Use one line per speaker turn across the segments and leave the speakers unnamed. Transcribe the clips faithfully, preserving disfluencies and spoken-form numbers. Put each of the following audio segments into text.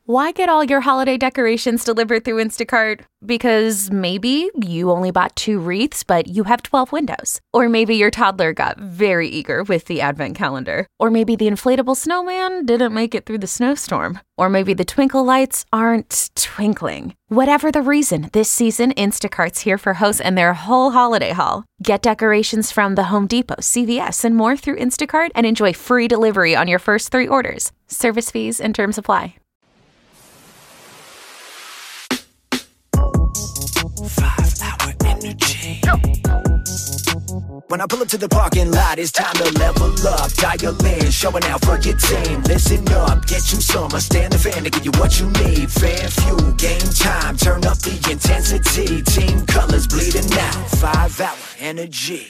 Why get all your holiday decorations delivered through Instacart? Because maybe you only bought two wreaths, but you have twelve windows. Or maybe your toddler got very eager with the advent calendar. Or maybe the inflatable snowman didn't make it through the snowstorm. Or maybe the twinkle lights aren't twinkling. Whatever the reason, this season, Instacart's here for hosts and their whole holiday haul. Get decorations from the Home Depot, C V S, and more through Instacart and enjoy free delivery on your first three orders. Service fees and terms apply.
Five-hour energy. When I pull up to the parking lot, it's time to level up. Dial in, showing out for your team. Listen up, get you some. I stand the fan to give you what you need. Fan fuel, game time, turn up the intensity. Team colors bleeding out. Five-hour energy.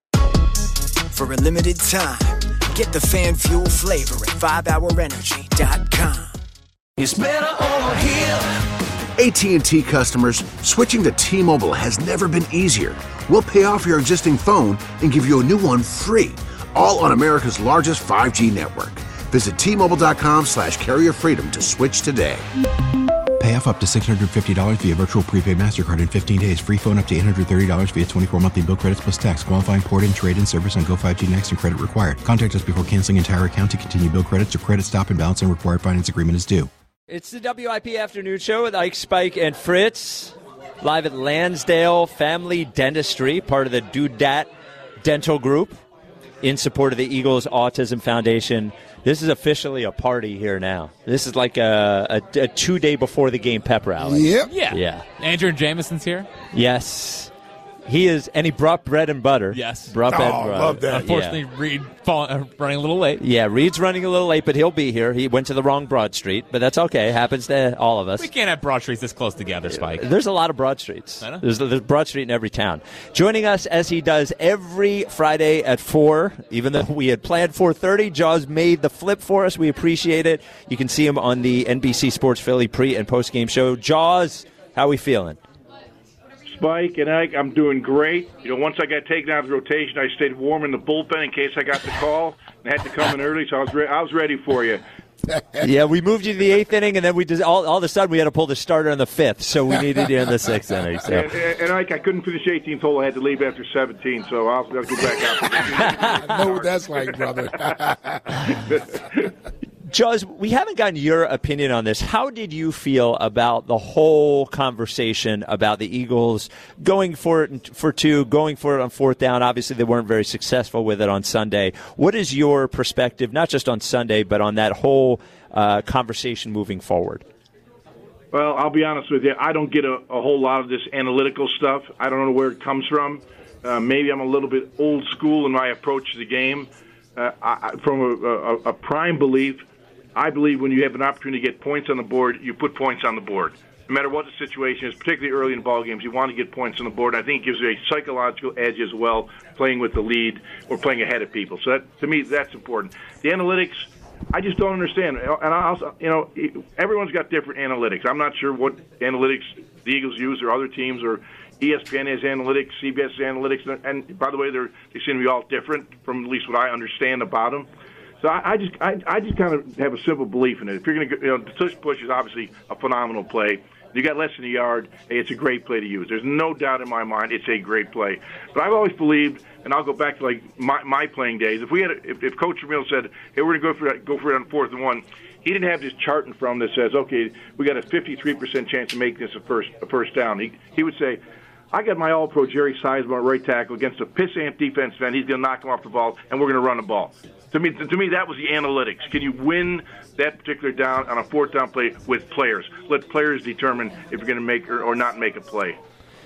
For a limited time, get the fan fuel flavor at five hour energy dot com.
It's better over here.
A T and T customers, switching to T-Mobile has never been easier. We'll pay off your existing phone and give you a new one free, all on America's largest five G network. Visit T Mobile dot com slash carrier freedom to switch today.
Pay off up to six hundred fifty dollars via virtual prepaid MasterCard in fifteen days. Free phone up to eight hundred thirty dollars via twenty-four monthly bill credits plus tax. Qualifying port and trade-in service on Go five G Next and credit required. Contact us before canceling entire account to continue bill credits or credit stop and balance and required finance agreement is due.
It's the W I P Afternoon Show with Ike, Spike, and Fritz. Live at Lansdale Family Dentistry, part of the Dudat Dental Group, in support of the Eagles Autism Foundation. This is officially a party here now. This is like a, a, a two-day before the game pep rally.
Yep.
Yeah. Yeah.
Andrew Jameson's here?
Yes. He is, and he brought bread and butter.
Yes.
Brought
Oh,
bread and butter.
love that.
Unfortunately,
Yeah.
Reed fall, uh, running a little late.
Yeah, Reed's running a little late, but he'll be here. He went to the wrong Broad Street, but that's okay. It happens to all of us.
We can't have Broad Streets this close together, Spike.
There's a lot of Broad Streets.
I know.
There's, there's Broad Street in every town. Joining us as he does every Friday at four, even though we had planned four thirty, Jaws made the flip for us. We appreciate it. You can see him on the N B C Sports Philly pre- and post-game show. Jaws, how we feeling?
Spike and Ike, I'm doing great. You know, once I got taken out of the rotation, I stayed warm in the bullpen in case I got the call and had to come in early, so I was re- I was ready for you.
Yeah, we moved you to the eighth inning, and then we just all, all of a sudden we had to pull the starter in the fifth, so we needed you in the sixth inning. So.
And, and, and Ike, I couldn't finish eighteenth hole. I had to leave after seventeen, so I'll, I'll go back out.
I know what that's like, brother.
Jaws, we haven't gotten your opinion on this. How did you feel about the whole conversation about the Eagles going for it for two, going for it on fourth down? Obviously, they weren't very successful with it on Sunday. What is your perspective, not just on Sunday, but on that whole uh, conversation moving forward?
Well, I'll be honest with you. I don't get a, a whole lot of this analytical stuff. I don't know where it comes from. Uh, maybe I'm a little bit old school in my approach to the game. Uh, I, from a, a, a prime belief, I believe when you have an opportunity to get points on the board, you put points on the board. No matter what the situation is, particularly early in ball games, you want to get points on the board. I think it gives you a psychological edge as well, playing with the lead or playing ahead of people. So that, to me, that's important. The analytics, I just don't understand. And I also, you know, everyone's got different analytics. I'm not sure what analytics the Eagles use or other teams, or E S P N has analytics, C B S has analytics, and by the way, they're, they seem to be all different from at least what I understand about them. So I, I just I, I just kind of have a simple belief in it. If you're going to, you know, the tush push is obviously a phenomenal play. You got less than a yard, hey, it's a great play to use. There's no doubt in my mind it's a great play. But I've always believed, and I'll go back to like my, my playing days. If we had, a, if, if Coach Ramil said, hey, we're going to go for it, go for it on fourth and one, he didn't have this chart in front of him that says, okay, we got a fifty-three percent chance of making this a first a first down. He he would say, I got my All-Pro Jerry Sizemore right tackle against a pissant defense end. He's going to knock him off the ball, and we're going to run the ball. To me, to me, that was the analytics. Can you win that particular down on a fourth down play with players? Let players determine if you're going to make or, or not make a play.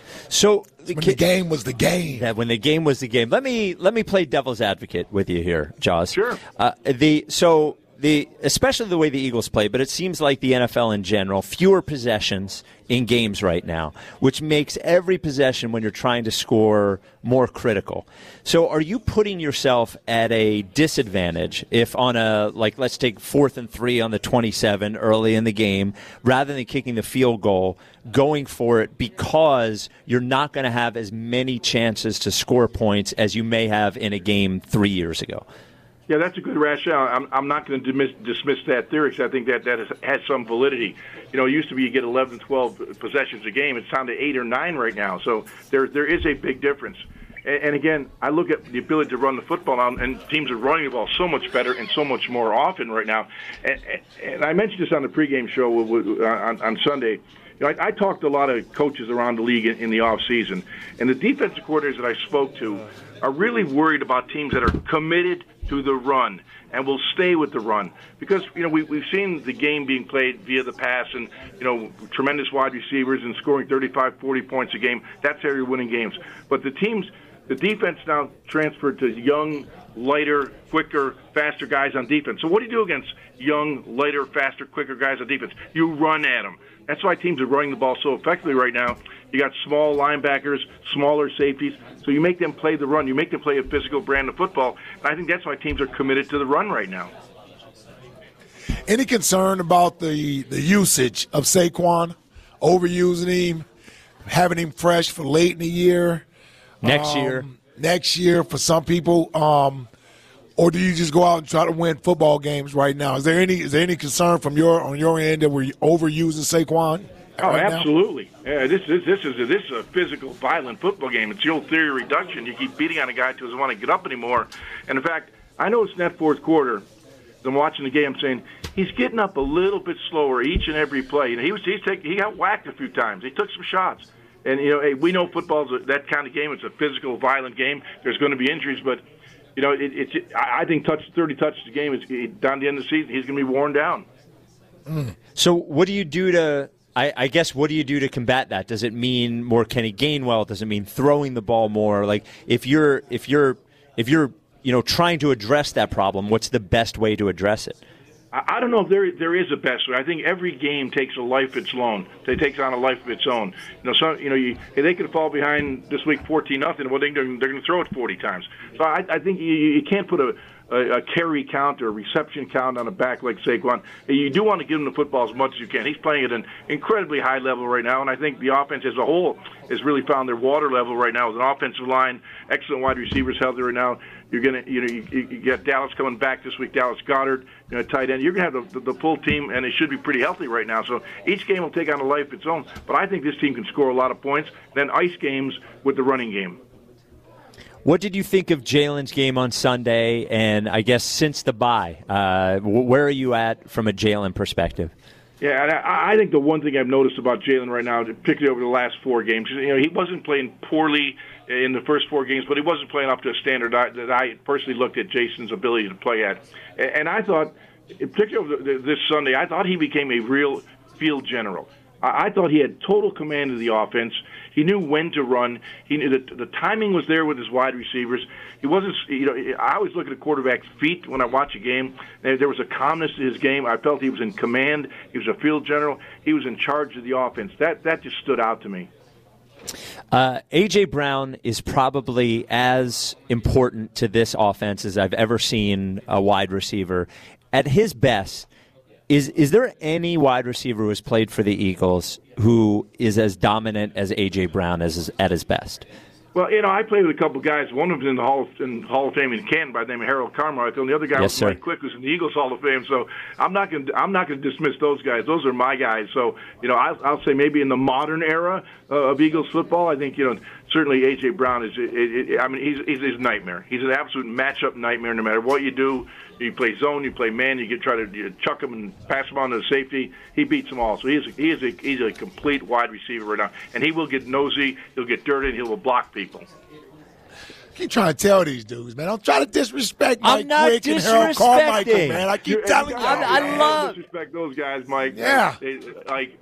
So
when the game was the game.
Yeah, when the game was the game. Let me let me play devil's advocate with you here, Jaws.
Sure.
Uh, the so the especially the way the Eagles play, but it seems like the N F L in general, fewer possessions in games right now, which makes every possession when you're trying to score more critical. So are you putting yourself at a disadvantage if on a, like, let's take fourth and three on the twenty-seven early in the game, rather than kicking the field goal, going for it because you're not going to have as many chances to score points as you may have in a game three years ago?
Yeah, that's a good rationale. I'm, I'm not going to dismiss, dismiss that theory because I think that that has, has some validity. You know, it used to be you get eleven, twelve possessions a game. It's down to eight or nine right now. So there there is a big difference. And, and again, I look at the ability to run the football now, and teams are running the ball so much better and so much more often right now. And, and I mentioned this on the pregame show on, on Sunday. You know, I, I talked to a lot of coaches around the league in, in the off season, and the defensive coordinators that I spoke to are really worried about teams that are committed to the run and will stay with the run because you know we, we've seen the game being played via the pass and you know tremendous wide receivers and scoring thirty-five, forty points a game. That's how you're winning games. But the teams, the defense now transferred to young, lighter, quicker, faster guys on defense. So what do you do against young, lighter, faster, quicker guys on defense? You run at them. That's why teams are running the ball so effectively right now. You got small linebackers, smaller safeties, so you make them play the run. You make them play a physical brand of football. And I think that's why teams are committed to the run right now.
Any concern about the, the usage of Saquon, overusing him, having him fresh for late in the year?
Next
um,
year.
Next year for some people. Um, or do you just go out and try to win football games right now? Is there any is there any concern from your on your end that we're overusing Saquon?
Oh,
right
absolutely. Yeah, this, this this is a, this is a physical, violent football game. It's the old theory of reduction. You keep beating on a guy who doesn't want to get up anymore. And in fact, I noticed in that fourth quarter, as I'm watching the game, I'm saying he's getting up a little bit slower each and every play. You know, he was he's taking, he got whacked a few times. He took some shots. And you know, hey, we know football's a, that kind of game. It's a physical, violent game. There's going to be injuries, but you know, it, it's it, I think touch thirty touches a game is it, down the end of the season. He's going to be worn down.
Mm. So what do you do to? I, I guess what do you do to combat that? Does it mean more Kenny Gainwell? Does it mean throwing the ball more? Like if you're if you're if you're you know trying to address that problem, what's the best way to address it?
I don't know if there there is a best way. I think every game takes a life of its own. It takes on a life of its own. You know, some you know you, they could fall behind this week fourteen nothing. Well, they, they're, they're going to throw it forty times. So I, I think you, you can't put a, a, a carry count or a reception count on a back like Saquon. You do want to give him the football as much as you can. He's playing at an incredibly high level right now, and I think the offense as a whole has really found their water level right now with an offensive line, excellent wide receivers healthy right now. You're gonna, you know, you, you get Dallas coming back this week. Dallas Goedert, you know, tight end. You're gonna have the, the, the full team, and they should be pretty healthy right now. So each game will take on a life of its own. But I think this team can score a lot of points. Then ice games with the running game.
What did you think of Jalen's game on Sunday? And I guess since the bye, uh, where are you at from a Jalen perspective?
Yeah, and I, I think the one thing I've noticed about Jalen right now, particularly over the last four games, you know, he wasn't playing poorly in the first four games, but he wasn't playing up to a standard I, that I personally looked at Jason's ability to play at. And, and I thought, particularly over this Sunday, I thought he became a real field general. I, I thought he had total command of the offense. He knew when to run. He knew the, the timing was there with his wide receivers. He wasn't, you know, I always look at a quarterback's feet when I watch a game. There was a calmness to his game. I felt he was in command. He was a field general. He was in charge of the offense. That that just stood out to me.
Uh, A J. Brown is probably as important to this offense as I've ever seen a wide receiver. At his best, is is there any wide receiver who has played for the Eagles who is as dominant as A J. Brown as at his best?
Well, you know, I played with a couple guys. One of them in the Hall of, in Hall of Fame in Canton by the name of Harold Carmichael, and the other guy
yes,
was
sir.
Mike Quick, who's in the Eagles Hall of Fame. So I'm not going I'm not going to dismiss those guys. Those are my guys. So you know, I'll, I'll say maybe in the modern era uh, of Eagles football, I think you know certainly A J. Brown is. It, it, I mean, he's he's a nightmare. He's an absolute matchup nightmare. No matter what you do, you play zone, you play man, you get try to you chuck him and pass him on to the safety. He beats them all. So he is a, he is a, he's a complete wide receiver right now, and he will get nosy, he'll get dirty, and he will block people.
Keep trying to tell these dudes, man. Don't try to disrespect Mike
I'm not
Quick and Harold Carmichael, man. I keep
You're,
telling you.
I, I love
disrespect those guys, Mike.
Yeah.
They, like.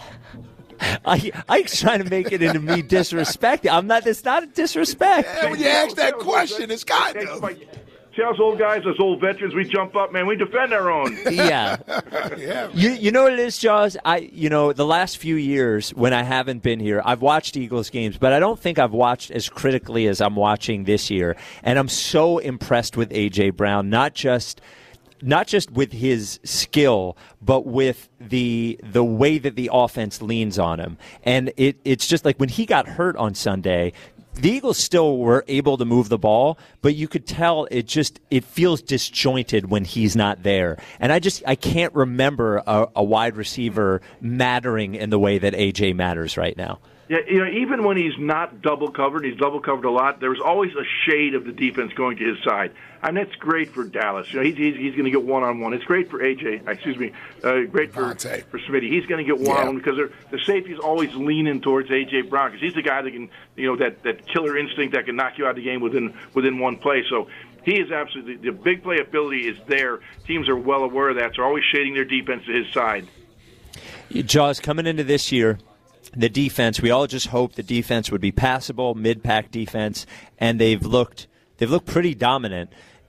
I Ike's trying to make it into me disrespect. I'm not. It's not a disrespect.
Yeah, when you ask that question, it's kind
Hey,
of.
Mike, see us old guys, us old veterans, we jump up, man. We defend our own.
Yeah.
Yeah.
You you know what it is, Jaws? I you know the last few years when I haven't been here, I've watched Eagles games, but I don't think I've watched as critically as I'm watching this year. And I'm so impressed with A J. Brown, not just not just with his skill, but with the the way that the offense leans on him. And it it's just like when he got hurt on Sunday, the Eagles still were able to move the ball, but you could tell it just it feels disjointed when he's not there. And I just I can't remember a, a wide receiver mattering in the way that A J matters right now.
Yeah, you know, even when he's not double covered, he's double covered a lot. There's always a shade of the defense going to his side, and that's great for Dallas. You know, he's he's, he's going to get one on one. It's great for A J. Excuse me, uh, great for
Vontae.
for Smitty. He's going to get one on one because the safety's always leaning towards A J Brown because he's the guy that can, you know, that, that killer instinct that can knock you out of the game within within one play. So he is absolutely the big play ability is there. Teams are well aware of that. So they're always shading their defense to his side.
Jaws, coming into this year, the defense, we all just hoped the defense would be passable, mid-pack defense, and they've looked they've looked pretty dominant.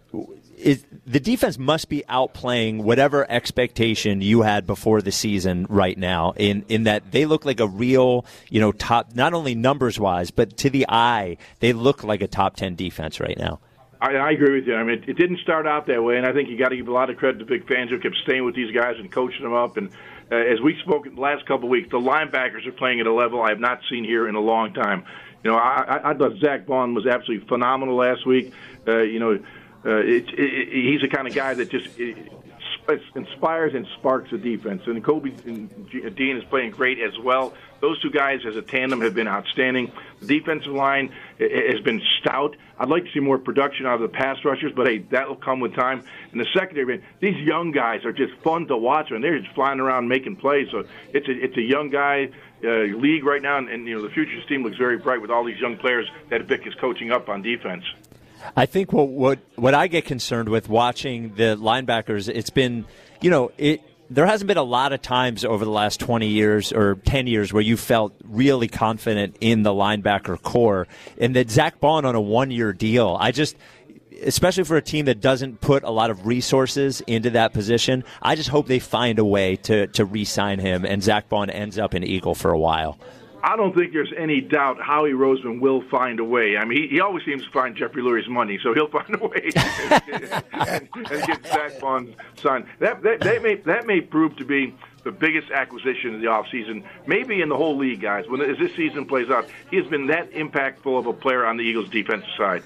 Is, the defense must be outplaying whatever expectation you had before the season right now in, in that they look like a real, you know, top, not only numbers-wise, but to the eye, they look like a top ten defense right now.
I, I agree with you. I mean, it, it didn't start out that way, and I think you got to give a lot of credit to Vic Fangio who kept staying with these guys and coaching them up. And uh, as we spoke in the last couple of weeks, the linebackers are playing at a level I have not seen here in a long time. You know, I, I, I thought Zach Bond was absolutely phenomenal last week. Uh, you know, uh, it, it, it, he's the kind of guy that just it, it inspires and sparks the defense. And Kobe and Dean is playing great as well. Those two guys as a tandem have been outstanding. The defensive line has been stout. I'd like to see more production out of the pass rushers, but, hey, that will come with time. And the secondary, man, these young guys are just fun to watch, and they're just flying around making plays. So it's a, it's a young guy uh, league right now, and, and, you know, the futures team looks very bright with all these young players that Vic is coaching up on defense.
I think what, what what I get concerned with watching the linebackers, it's been, you know, it there hasn't been a lot of times over the last twenty years or ten years where you felt really confident in the linebacker core. And that Zach Bond on a one-year deal, I just, especially for a team that doesn't put a lot of resources into that position, I just hope they find a way to, to re-sign him and Zach Bond ends up an Eagle for a while.
I don't think there's any doubt Howie Roseman will find a way. I mean, he, he always seems to find Jeffrey Lurie's money, so he'll find a way and, and get Zach Bond signed. That, that, that, may, that may prove to be the biggest acquisition of the offseason, maybe in the whole league, guys. When as this season plays out, he has been that impactful of a player on the Eagles' defensive side.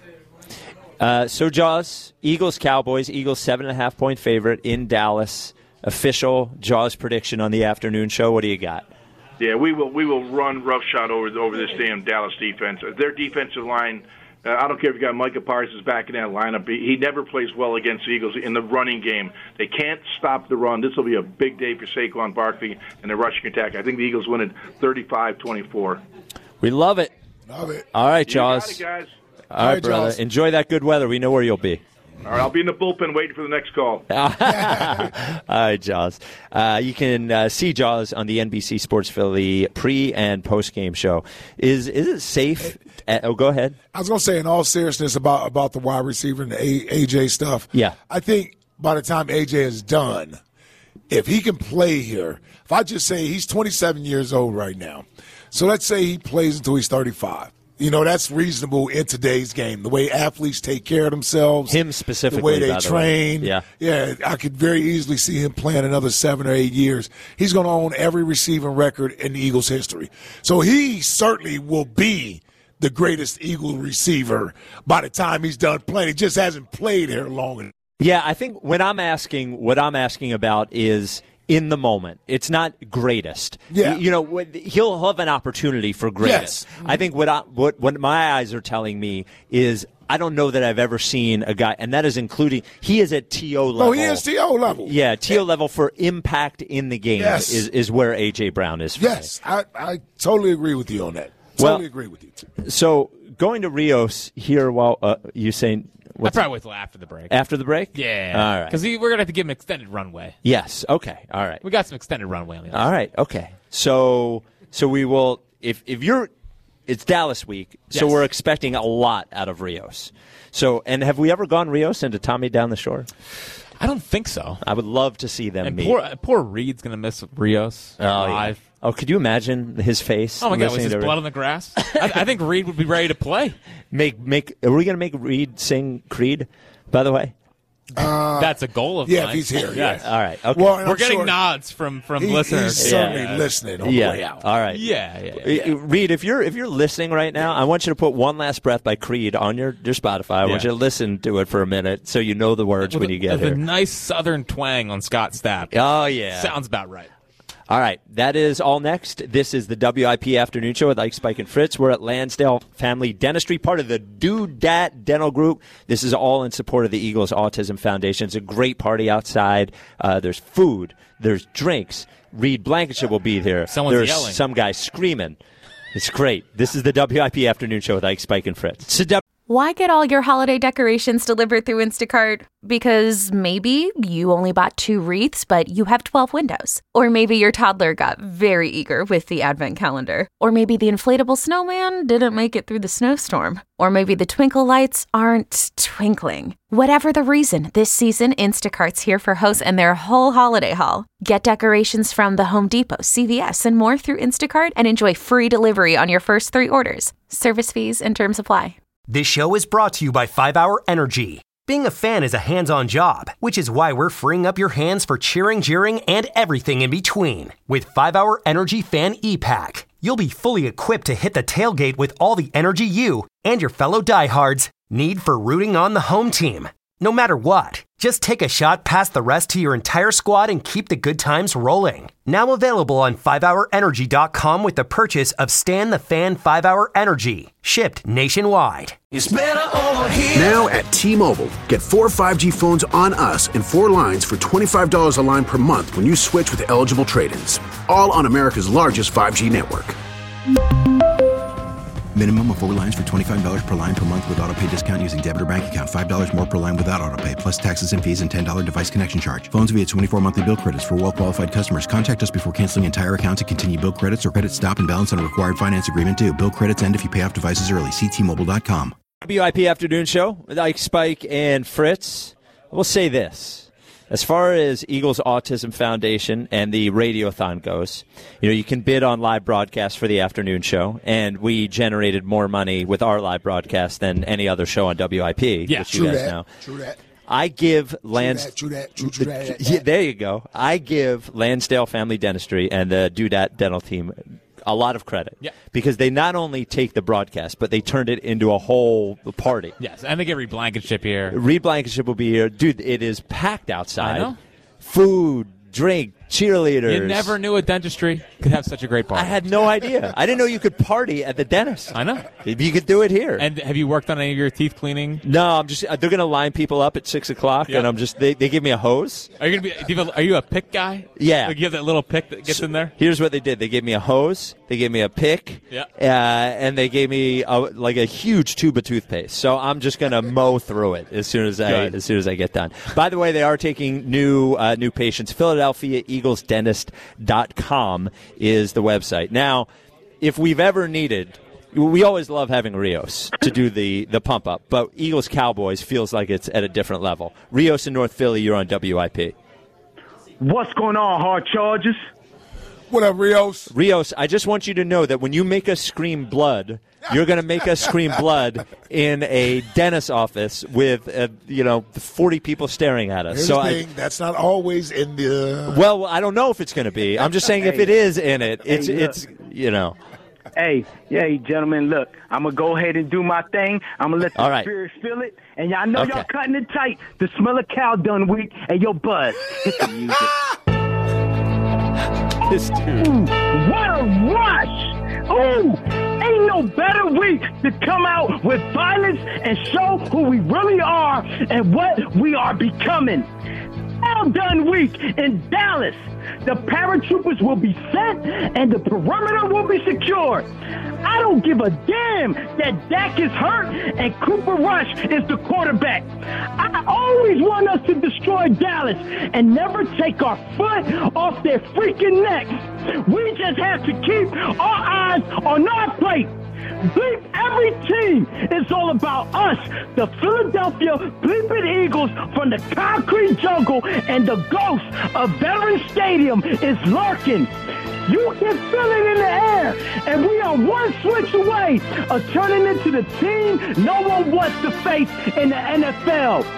Uh, so, Jaws, Eagles-Cowboys, Eagles seven-and-a-half point favorite in Dallas. Official Jaws prediction on the afternoon show. What do you got?
Yeah, we will we will run roughshod over over this damn Dallas defense. Their defensive line, uh, I don't care if you got Micah Parsons back in that lineup. He, he never plays well against the Eagles in the running game. They can't stop the run. This will be a big day for Saquon Barkley and the rushing attack. I think the Eagles win it thirty-five twenty-four.
We love it.
Love it.
All right, Jaws.
You got it, guys.
All right, All right brother. Jaws. Enjoy that good weather. We know where you'll be.
All right, I'll be in the bullpen waiting for the next call.
All right, Jaws. Uh, you can uh, see Jaws on the N B C Sports Philly pre- and post-game show. Is is it safe? At, oh, go ahead.
I was going to say, in all seriousness, about, about the wide receiver and the A- AJ stuff.
Yeah.
I think by the time A J is done, if he can play here, if I just say he's twenty-seven years old right now, so let's say he plays until he's thirty-five. You know, that's reasonable in today's game. The way athletes take care of themselves.
Him specifically,
the way they
by the
train.
way. Yeah.
Yeah, I could very easily see him playing another seven or eight years. He's going to own every receiving record in the Eagles' history. So he certainly will be the greatest Eagle receiver by the time he's done playing. He just hasn't played here long enough.
Yeah, I think when I'm asking, what I'm asking about is in the moment. It's not greatest.
Yeah.
You know, he'll have an opportunity for greatest.
Yes.
I think what, I, what what my eyes are telling me is I don't know that I've ever seen a guy, and that is including, he is at T O level.
Oh, he is T O level.
Yeah, T O level for impact in the game
yes.
is, is where A J. Brown is for
Yes, I, I totally agree with you on that. Totally well, agree with you.
So going to Rios here while uh, you saying,
I'd probably wait till after the break.
After the break?
Yeah.
All right.
Because we're going to have to give him extended runway.
Yes. Okay. All right.
We got some extended runway on the other
All right. Okay. So so we will, if if you're, it's Dallas week, so
Yes.
we're expecting a lot out of Rios. So, and have we ever gone Rios into Tommy Down the Shore?
I don't think so.
I would love to see them
and
meet.
Poor, poor Reed's going to miss Rios
oh,
live.
Yeah. Oh, could you imagine his face?
Oh, my God. Was his
to
blood on the grass? I, I think Reed would be ready to play.
Make make. Are we going to make Reed sing Creed, by the way?
Uh,
That's a goal of
yeah,
mine.
if he's here.
Yes.
All right. Okay.
Well, and
We're
I'm
getting
sure
nods from, from
he-
listeners.
He's certainly
Yeah.
listening on
yeah.
the way out.
All right.
Yeah, yeah, yeah.
Uh, Reed, if you're if you're listening right now, I want you to put "One Last Breath" by Creed on your, your Spotify. I want
Yeah.
you to listen to it for a minute so you know the words
With
when
a-
you get
with
here.
a nice southern twang on Scott Stapp.
Oh yeah.
Sounds about right.
All right, that is all next. This is the W I P Afternoon Show with Ike, Spike, and Fritz. We're at Lansdale Family Dentistry, part of the Do Dat Dental Group. This is all in support of the Eagles Autism Foundation. It's a great party outside. Uh, there's food. There's drinks. Reed Blankenship will be there.
Someone's
there's
yelling.
some guy screaming. It's great. This is the W I P Afternoon Show with Ike, Spike, and Fritz. So W-
Why get all your holiday decorations delivered through Instacart? Because maybe you only bought two wreaths, but you have twelve windows. Or maybe your toddler got very eager with the advent calendar. Or maybe the inflatable snowman didn't make it through the snowstorm. Or maybe the twinkle lights aren't twinkling. Whatever the reason, this season, Instacart's here for hosts and their whole holiday haul. Get decorations from the Home Depot, C V S, and more through Instacart and enjoy free delivery on your first three orders. Service fees and terms apply.
This show is brought to you by five hour Energy. Being a fan is a hands-on job, which is why we're freeing up your hands for cheering, jeering, and everything in between. With five hour Energy Fan E-Pack, you'll be fully equipped to hit the tailgate with all the energy you and your fellow diehards need for rooting on the home team. No matter what, just take a shot past the rest to your entire squad and keep the good times rolling. Now available on five hour energy dot com with the purchase of Stan the Fan five hour Energy, shipped nationwide.
It's better over here.
Now at T-Mobile, get four five G phones on us and four lines for twenty-five dollars a line per month when you switch with eligible trade-ins. All on America's largest five G network.
Minimum of four lines for twenty-five dollars per line per month with autopay discount using debit or bank account. five dollars more per line without autopay, plus taxes and fees and ten dollars device connection charge. Phones via twenty-four monthly bill credits for well-qualified customers. Contact us before canceling entire account to continue bill credits or credit stop and balance on required finance agreement due. Bill credits end if you pay off devices early. See T Mobile dot com.
W I P Afternoon Show with Ike, Spike, and Fritz. We'll say this. As far as Eagles Autism Foundation and the Radiothon goes, you know, you can bid on live broadcasts for the afternoon show, and we generated more money with our live broadcast than any other show on W I P,
Yeah,
which
True
you guys
that.
know.
True that.
I give Lans-
True that. True that. True, true that.
Yeah, there you go. I give Lansdale Family Dentistry and the Do Dat Dental team a lot of credit.
Yeah.
Because they not only take the broadcast, but they turned it into a whole party.
Yes, and they get Reed Blankenship here.
Reed Blankenship will be here. Dude, it is packed outside.
I know.
Food, drink, cheerleaders.
You never knew a dentistry could have such a great party.
I had no idea. I didn't know you could party at the dentist.
I know.
You could do it here.
And have you worked on any of your teeth cleaning?
no, I'm just. uh, They're going to line people up at six o'clock,
Yeah.
and I'm just. They, they give me a hose.
Are you gonna be? Do you have a, are you a pick guy?
Yeah.
Like you have that little pick that gets in there.
Here's what they did. They gave me a hose. They gave me a pick.
Yeah.
Uh, and they gave me a, like a huge tube of toothpaste. So I'm just gonna mow through it as soon as I
Good.
as soon as I get done. By the way, they are taking new uh, new patients. Philadelphia Eagles Dentist dot com is the website. Now, if we've ever needed. We always love having Rios to do the, the pump up, but Eagles Cowboys feels like it's at a different level. Rios in North Philly, you're on W I P.
What's going on, Hard Chargers?
What up, Rios?
Rios, I just want you to know that when you make us scream blood, you're going to make us scream blood in a dentist's office with, uh, you know, forty people staring at us.
Here's
so
the
I,
thing. That's not always in the.
well, I don't know if it's going to be. I'm just saying if it is in it, it's
Hey, look.
it's you know.
Hey, hey, gentlemen, look, I'm going to go ahead and do my thing. I'm going to let the
All right.
spirit feel it. And y'all know
Okay.
y'all cutting it tight. The smell of cow done week and your buzz. Hit the music.
This dude.
Ooh, what a rush! Ooh, ain't no better week to come out with violence and show who we really are and what we are becoming. Well done week in Dallas. The paratroopers will be sent and the perimeter will be secured. I don't give a damn that Dak is hurt and Cooper Rush is the quarterback. I always want us to destroy Dallas and never take our foot off their freaking necks. We just have to keep our eyes on our plate. Bleep every team. It's all about us, the Philadelphia Bleeping Eagles from the concrete jungle, and the ghost of Veterans Stadium is lurking. You can feel it in the air, and we are one switch away of turning into the team no one wants to face in the N F L.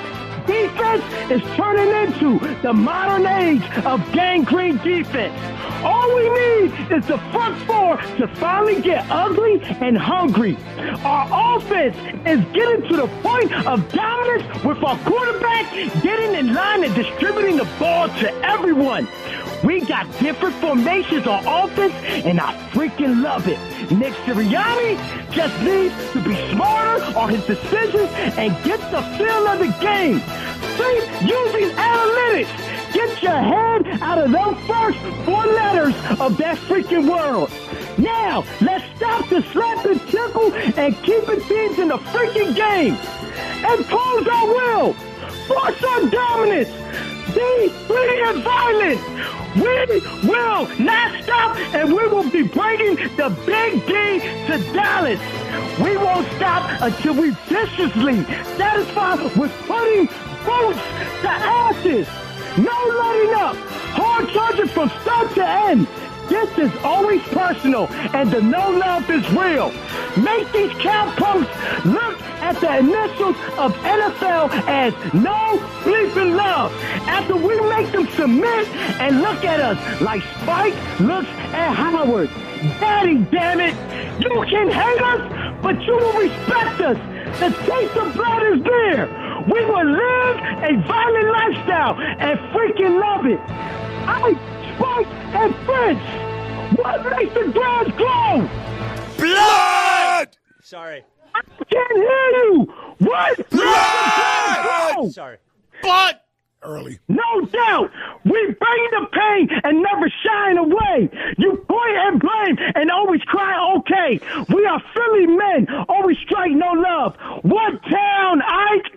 defense is turning into the modern age of gangrene defense. All we need is the front four to finally get ugly and hungry. Our offense is getting to the point of dominance with our quarterback getting in line and distributing the ball to everyone. We got different formations on offense, and I freaking love it. Nick Sirianni just needs to be smarter on his decisions and get the feel of the game. Keep using analytics. Get your head out of those first four letters of that freaking word. Now, let's stop the slap and tickle and keeping things in the freaking game. Impose our will. Force our dominance. Be pretty and violent. We will not stop, and we will be bringing the Big D to Dallas. We won't stop until we viciously satisfy with putting boots to asses. No letting up. Hard charging from start to end. This is always personal, and the no love is real. Make these cowpokes look at the initials of N F L as no bleeping love. After we make them submit and look at us like Spike looks at Howard. Daddy, damn it. You can hate us, but you will respect us. The taste of blood is there. We will live a violent lifestyle and freaking love it. I, Spike, and Fritz, what makes the grass glow?
Blood! Sorry.
I can't hear you. What?
Blood! Sorry. Blood!
Early.
No doubt. We bring the pain and never shying away. You point and blame and always cry, okay. We are Philly men, always strike no love. What town, Ike?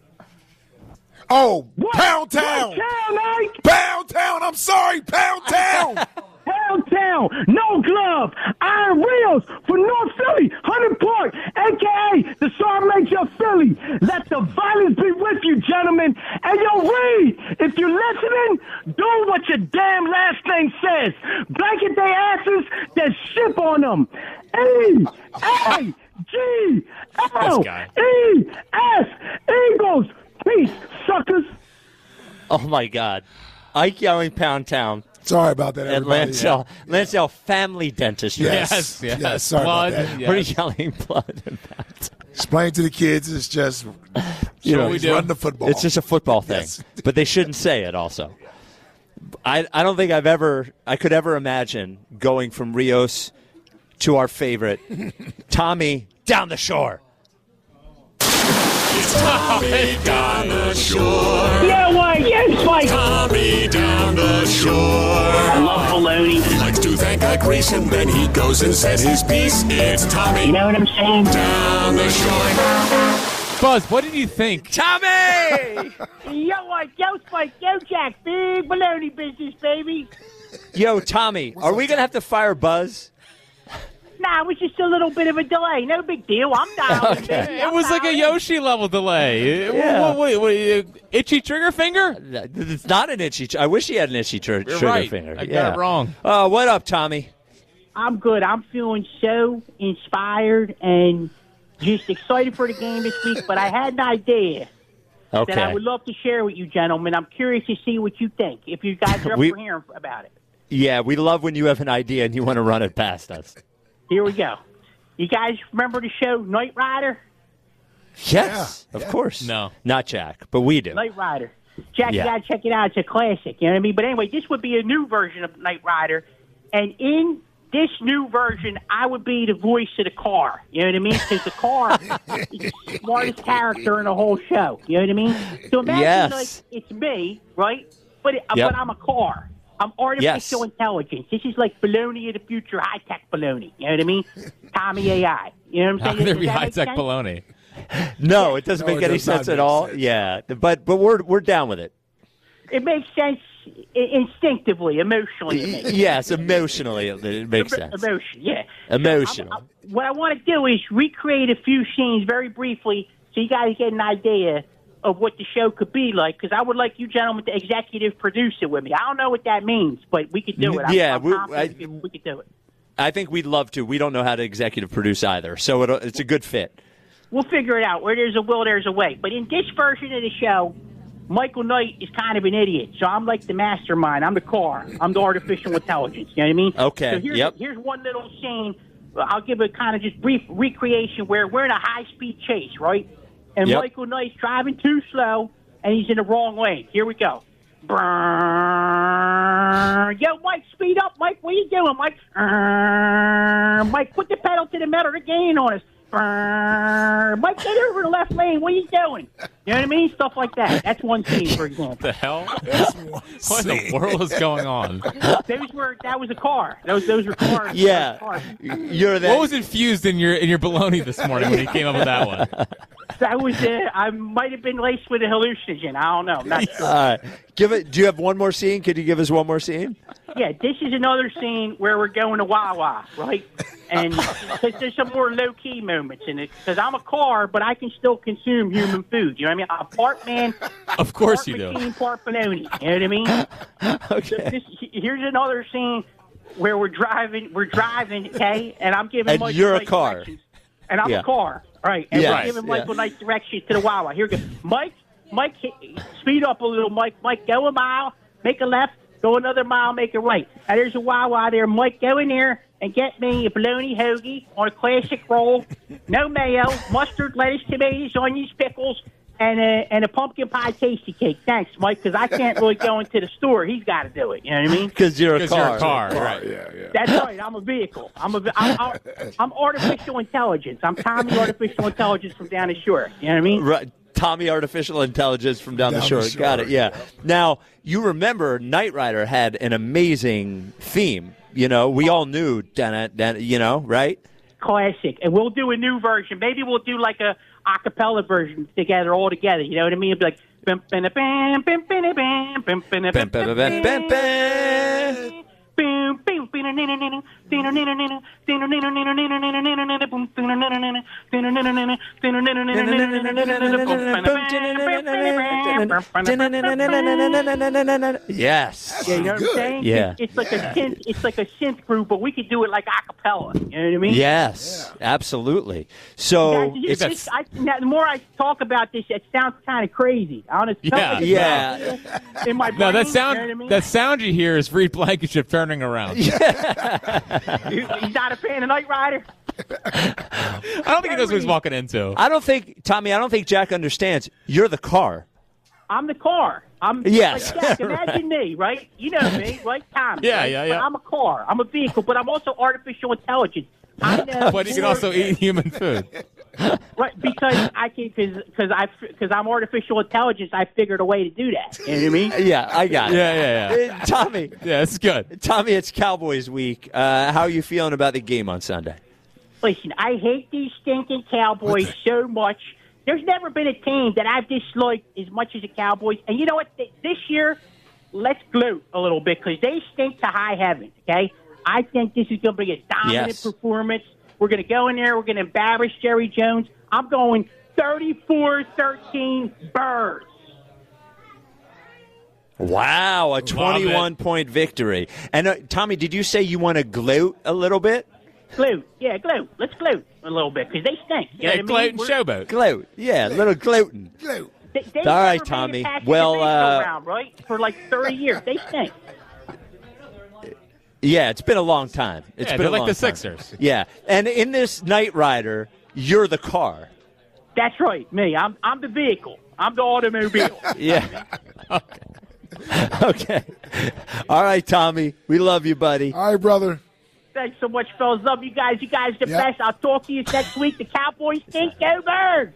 Oh,
What?
Pound Town.
What town, Ike?
Pound Town. I'm sorry, Pound Town.
Pound Town, no glove, Iron Reels for North Philly, Hunter Park, a k a the Sergeant of Philly. Let the violence be with you, gentlemen. And yo, Reed, if you're listening, do what your damn last name says. Blanket their asses, then ship on them. E, A, G, L, E, S, Eagles. Peace, suckers.
Oh, my God. Ike yelling Pound Town.
Sorry about that,
At
everybody.
Lancel,
Yeah.
Lancel Family Dentistry.
Yes, yes. yes. Sorry
Blood.
about that.
Yes.
We're yelling blood and Pound Town.
Explain to the kids it's just
You know,
so he's running the football.
It's just a football thing.
Yes.
But they shouldn't say it also. I, I don't think I've ever, I could ever imagine going from Rios to our favorite, Tommy, down the shore.
It's Tommy down the shore.
Yeah, why? Yes, Mike.
Tommy down the shore.
I love baloney.
He likes to thank a Greece and then he goes and says his piece. It's Tommy
You know what I'm saying?
down the shore.
Buzz, what did you think?
Tommy!
Yo, what? Yo, Spike, yo, Jack. Big baloney business, baby.
Yo, Tommy, are we going to have to fire Buzz?
Nah, it was just a little bit of a delay. No big deal. I'm down.
Okay.
baby.
It
I'm
was like a
down.
Yoshi level delay.
Yeah.
Wait, wait, wait, itchy trigger finger?
It's not an itchy. I wish he had an itchy tr-
You're
trigger
right.
finger.
I got
yeah.
it wrong.
Uh, what up, Tommy?
I'm good. I'm feeling so inspired and just excited for the game this week, but I had an idea
Okay.
that I would love to share with you, gentlemen. I'm curious to see what you think, if you guys are up
We-
for hearing about it.
Yeah, we love when you have an idea and you want to run it past us.
Here we go. You guys remember the show Knight Rider?
Yes,
Yeah,
of
yeah.
course.
No.
Not Jack, but we do.
Knight Rider. Jack,
Yeah.
you got to check it out. It's a classic. You know what I mean? But anyway, this would be a new version of Knight Rider. And in this new version, I would be the voice of the car. You know what I mean? Because the car is the smartest character in the whole show. You know what I mean? So imagine
Yes.
like it's me, right? But it,
Yep.
but I'm a car. I'm artificial
Yes.
intelligence. This is like baloney of the future, high-tech baloney. You know what I mean? Tommy A I. You know what I'm
How
saying?
could there
Does
be
that
high
make
tech
sense?
baloney?
No, it doesn't
No,
make
it
any
does not
sense at
make
all.
sense.
Yeah, but but we're we're down with it.
It makes sense i- instinctively, emotionally. to me.
Yes, emotionally it it makes
Emo-
sense.
Emotion, yeah.
Emotional.
So I'm- I'm- what I want to do is recreate a few scenes very briefly so you guys get an idea of what the show could be like, because I would like you gentlemen to executive produce it with me. I don't know what that means, but we could do it. I'm-
Yeah,
I'm
we-
confident
I-
we, could, we could do it.
I think we'd love to. We don't know how to executive produce either, so it, it's a good fit.
We'll figure it out. Where there's a will, there's a way. But in this version of the show,
Michael Knight is kind of an idiot, so I'm like the mastermind. I'm the car. I'm the artificial intelligence. You know what I mean?
Okay,
So here's,
yep.
here's one little scene. I'll give a kind of just brief recreation where we're in a high-speed chase, right? And
Yep.
Michael Knight's driving too slow, and he's in the wrong lane. Here we go. Brrr. Yo, Mike, speed up. Mike, what are you doing, Mike? Brrr. Mike, put the pedal to the metal. They're gaining on us. Brrr. Mike, get over the left lane. What are you doing? You know what I mean? Stuff like that. That's one scene, for example.
The hell? What in the world is going on?
Those were that was a car. Those those were cars.
Yeah.
Cars.
You're that.
What was infused in your in your bologna this morning when you came up with that one?
That was uh, I might have been laced with a hallucinogen. I don't know. I'm not sure.
All right. Give it. Do you have one more scene? Could you give us one more scene?
Yeah, this is another scene where we're going to Wawa, right? And cause there's some more low-key moments in it. Because I'm a car, but I can still consume human food. You know what I mean? I'm part man.
Of course
part
you do.
machine, part bologna. You know what I mean?
Okay.
So this, here's another scene where we're driving. We're driving, okay? And I'm giving
And
Michael
you're a
Knight
car.
directions. And I'm
Yeah.
a car, right? And
Yeah.
we're
Right,
giving
yeah.
Michael Knight directions to the Wawa. Here we go. Mike, Mike, speed up a little, Mike. Mike, go a mile, make a left. Go another mile, make a right. Now, there's a Wawa there. Mike, go in there and get me a bologna hoagie on a classic roll. No mayo, mustard, lettuce, tomatoes, onions, pickles, and a, and a pumpkin pie tasty cake. Thanks, Mike, because I can't really go into the store. He's got to do it. You know what I mean?
Because you're a
Because
car.
you're a car, right?
Yeah, yeah.
That's right. I'm a vehicle. I'm a. I'm, I'm, I'm artificial intelligence. I'm Tommy Artificial Intelligence from down the shore. You know what I mean?
Right. Tommy Artificial Intelligence from down,
Down
the, shore.
the shore.
Got it, yeah. Now, you remember Knight Rider had an amazing theme. You know, we all knew, dun, dun, you know, right?
Classic. And we'll do a new version. Maybe we'll do like a a cappella version together, all together. You know what I mean? It'll be like. Bim, bim, bim, bim, bim, bim, bim, bim,
Bam, bam, bam, bam, bam.
Boom, boom,
Yes.
Yeah, you know what I'm saying?
Yeah.
It's, it's like a synth. It's like a synth group, but we could do it like a cappella. You know what I mean?
Yes, absolutely. So,
Guys, it's,
it's,
it's, I, now, the more I talk about this, it sounds kind of crazy. Honestly,
Yeah.
yeah.
In my brain,
No, that
you
sound
know what I mean?
that sound you hear is Reed Blankenship turning around.
He's not a fan of Knight Rider.
I don't think he knows what he's walking into.
I don't think, Tommy, I don't think Jack understands. You're the car.
I'm the car. I'm
Yes.
like Jack, imagine me, right? You know me, right, Tom?
Yeah,
right?
yeah,
But
yeah.
I'm a car. I'm a vehicle, but I'm also artificial intelligence. I know
But he can
more-
also eat human food.
right because I can because I because I'm artificial intelligence. I figured a way to do that. You know what I mean?
Yeah, I got it.
Yeah, yeah, yeah.
Uh, Tommy.
Yeah, it's good.
Tommy, it's Cowboys week. Uh, how are you feeling about the game on Sunday?
Listen, I hate these stinking Cowboys so much. There's never been a team that I've disliked as much as the Cowboys. And you know what? This year, let's gloat a little bit because they stink to high heaven, okay? I think this is going to be a dominant
Yes.
performance. We're going to go in there. We're going to embarrass Jerry Jones. I'm going thirty-four thirteen Birds.
Wow, a twenty-one point victory. And uh, Tommy, did you say you want to gloat a little bit?
Gloat. Yeah, gloat. Let's gloat a little bit because they stink. You
Yeah,
know what
gloat
I
and
mean? We're-
showboat.
Gloat. Yeah, a little gloating.
Glue.
They, they've
All right,
never made a
Tommy.
pass
Well,
interference
uh,
around, right? For like thirty years. They stink.
Yeah, it's been a long time. It's
Yeah,
been
they're
a
like
long
the
time.
Sixers.
Yeah, and in this Knight Rider, you're the car.
That's right, me. I'm I'm the vehicle. I'm the automobile.
Yeah. Okay. All right, Tommy. We love you, buddy.
All right, brother.
Thanks so much, fellas. Love you guys. You guys are the
Yep.
best. I'll talk to you next week. The Cowboys stink. Go Birds.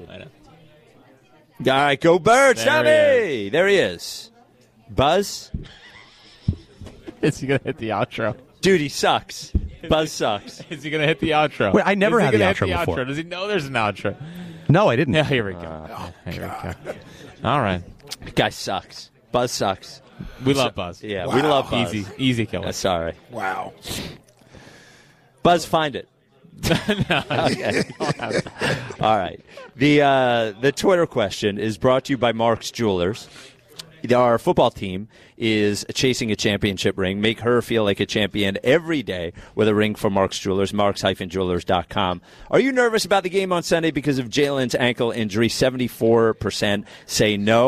All right, go Birds,
There
Tommy. There he is. Buzz?
Is he going to hit the outro?
Dude, he sucks. Buzz sucks.
Is he going to hit the outro?
Wait, I never
Is he
had the
gonna hit
outro before.
Outro? Does he know there's an outro?
No, I didn't.
Yeah, here we go. here we go. All right.
Guy sucks. Buzz sucks.
We love Buzz.
Yeah,
Wow.
we love Buzz.
Easy, easy killer.
Uh, sorry.
Wow.
Buzz, find it. Okay. All right. The uh, the Twitter question is brought to you by Mark's Jewelers. Our football team is chasing a championship ring. Make her feel like a champion every day with a ring from Mark's Jewelers, marks dash jewelers dot com. Are you nervous about the game on Sunday because of Jalen's ankle injury? seventy-four percent say no.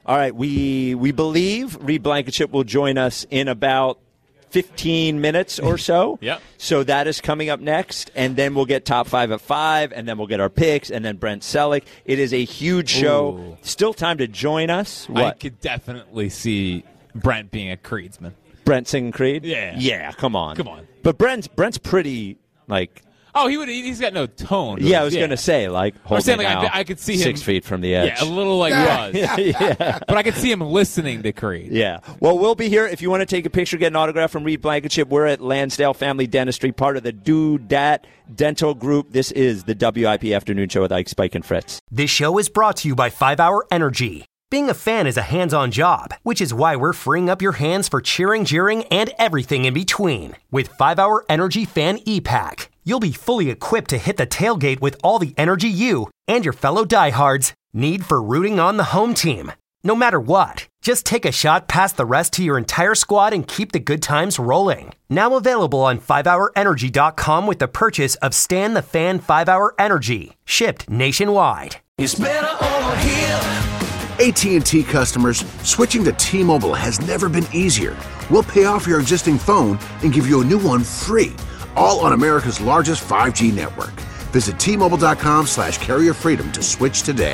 All right, we we believe Reed Blankenship will join us in about fifteen minutes or so.
Yep.
So that is coming up next, and then we'll get top five at five, and then we'll get our picks, and then Brent Selleck. It is a huge show.
Ooh.
Still time to join us. What?
I could definitely see Brent being a Creedsman.
Brent singing Creed?
Yeah.
Yeah, come on.
Come on.
But Brent's Brent's pretty, like...
Oh, he would. He's got no tone.
Yeah, I was going to say, like, holding
saying, like,
out
I, I could see him
six feet from the edge.
Yeah, a little like Buzz.
yeah.
But I could see him listening to Creed.
Yeah. Well, we'll be here. If you want to take a picture, get an autograph from Reed Blankenship, we're at Lansdale Family Dentistry, part of the Do Dat Dental Group. This is the W I P Afternoon Show with Ike, Spike, and Fritz.
This show is brought to you by five hour Energy. Being a fan is a hands-on job, which is why we're freeing up your hands for cheering, jeering, and everything in between. With five hour Energy Fan E-Pack, you'll be fully equipped to hit the tailgate with all the energy you and your fellow diehards need for rooting on the home team. No matter what, just take a shot past the rest to your entire squad and keep the good times rolling. Now available on five hour energy dot com with the purchase of Stan the Fan five hour Energy, shipped nationwide.
It's better over here.
A T and T customers, switching to T-Mobile has never been easier. We'll pay off your existing phone and give you a new one free, all on America's largest five G network. Visit T Mobile dot com slash carrier freedom to switch today.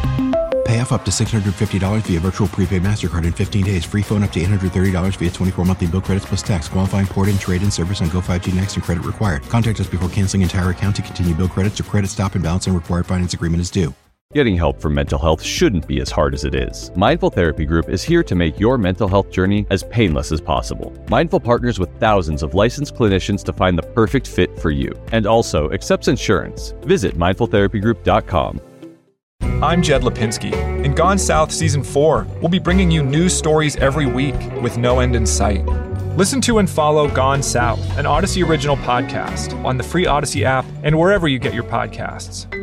Pay off up to six hundred fifty dollars via virtual prepaid MasterCard in fifteen days. Free phone up to eight hundred thirty dollars via twenty-four monthly bill credits plus tax. Qualifying port in, trade in, service on Go five G Next and credit required. Contact us before canceling entire account to continue bill credits or credit stop and balance and required finance agreement is due.
Getting help for mental health shouldn't be as hard as it is. Mindful Therapy Group is here to make your mental health journey as painless as possible. Mindful partners with thousands of licensed clinicians to find the perfect fit for you, and also accepts insurance. Visit mindful therapy group dot com.
I'm Jed Lipinski. In Gone South Season four, we'll be bringing you new stories every week with no end in sight. Listen to and follow Gone South, an Odyssey original podcast, on the free Odyssey app and wherever you get your podcasts.